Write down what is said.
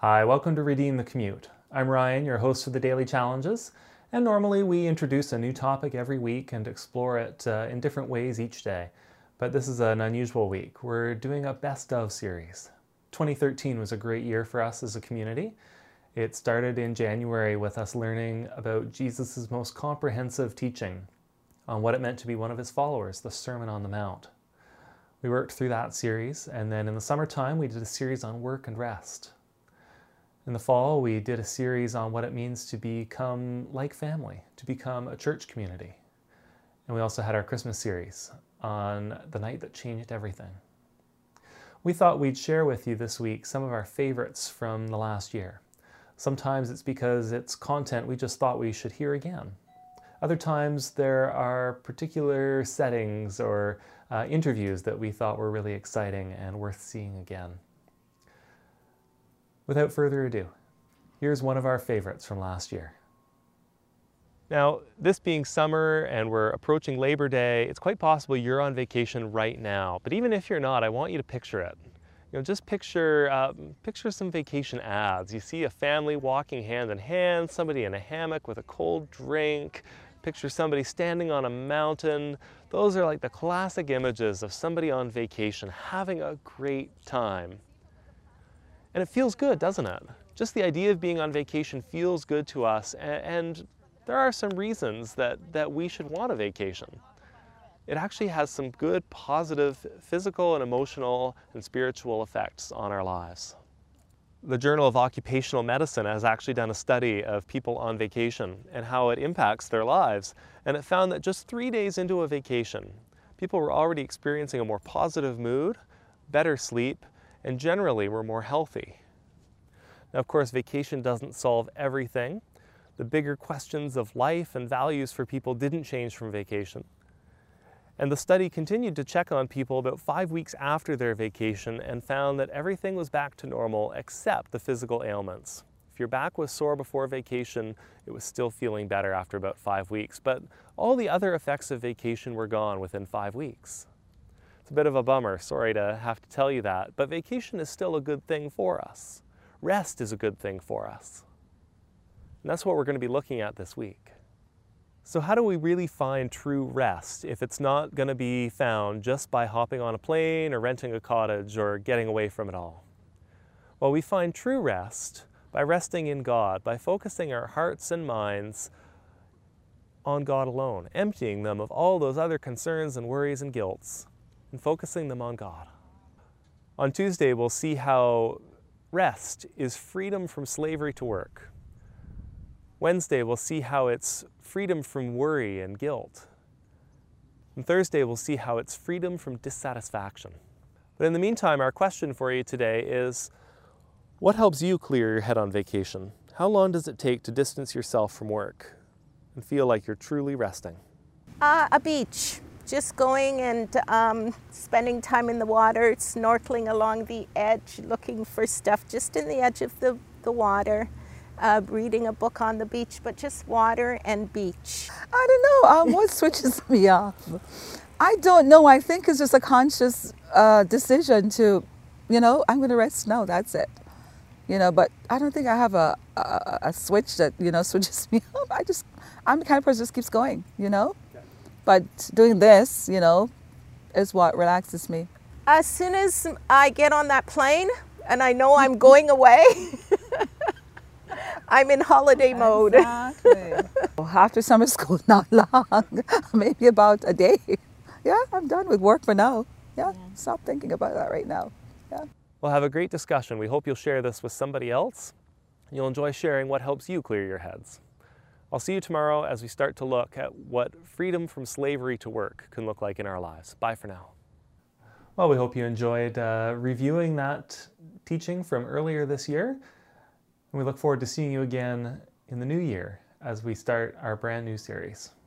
Hi, welcome to Redeem the Commute. I'm Ryan, your host for the Daily Challenges, and normally we introduce a new topic every week and explore it in different ways each day. But this is an unusual week. We're doing a Best Of series. 2013 was a great year for us as a community. It started in January with us learning about Jesus' most comprehensive teaching on what it meant to be one of his followers, the Sermon on the Mount. We worked through that series, and then in the summertime we did a series on work and rest. In the fall, we did a series on what it means to become like family, to become a church community. And we also had our Christmas series on the night that changed everything. We thought we'd share with you this week some of our favorites from the last year. Sometimes it's because it's content we just thought we should hear again. Other times there are particular settings or interviews that we thought were really exciting and worth seeing again. Without further ado, here's one of our favorites from last year. Now, this being summer and we're approaching Labor Day, it's quite possible you're on vacation right now. But even if you're not, I want you to picture it. Just picture some vacation ads. You see a family walking hand in hand, somebody in a hammock with a cold drink. Picture somebody standing on a mountain. Those are like the classic images of somebody on vacation having a great time. And it feels good, doesn't it? Just the idea of being on vacation feels good to us, and there are some reasons that we should want a vacation. It actually has some good, positive physical and emotional and spiritual effects on our lives. The Journal of Occupational Medicine has actually done a study of people on vacation and how it impacts their lives, and it found that just 3 days into a vacation, people were already experiencing a more positive mood, better sleep, and generally were more healthy. Now, of course, vacation doesn't solve everything. The bigger questions of life and values for people didn't change from vacation. And the study continued to check on people about 5 weeks after their vacation and found that everything was back to normal except the physical ailments. If your back was sore before vacation, it was still feeling better after about 5 weeks, but all the other effects of vacation were gone within 5 weeks. It's a bit of a bummer, sorry to have to tell you that, but vacation is still a good thing for us. Rest is a good thing for us. And that's what we're going to be looking at this week. So how do we really find true rest if it's not going to be found just by hopping on a plane or renting a cottage or getting away from it all? Well, we find true rest by resting in God, by focusing our hearts and minds on God alone, emptying them of all those other concerns and worries and guilts, and focusing them on God. On Tuesday, we'll see how rest is freedom from slavery to work. Wednesday, we'll see how it's freedom from worry and guilt. And Thursday, we'll see how it's freedom from dissatisfaction. But in the meantime, our question for you today is, what helps you clear your head on vacation? How long does it take to distance yourself from work and feel like you're truly resting? A beach. Just going and spending time in the water, snorkeling along the edge, looking for stuff just in the edge of the water, reading a book on the beach, but just water and beach. I don't know. What switches me off? I don't know. I think it's just a conscious decision to, I'm going to rest now. That's it. But I don't think I have a switch that, switches me off. I'm the kind of person that just keeps going, But doing this, is what relaxes me. As soon as I get on that plane and I know I'm going away, I'm in holiday mode. Exactly. After summer school, not long, maybe about a day. Yeah, I'm done with work for now. Yeah, stop thinking about that right now. Yeah. We'll have a great discussion. We hope you'll share this with somebody else. You'll enjoy sharing what helps you clear your heads. I'll see you tomorrow as we start to look at what freedom from slavery to work can look like in our lives. Bye for now. Well, we hope you enjoyed reviewing that teaching from earlier this year. And we look forward to seeing you again in the new year as we start our brand new series.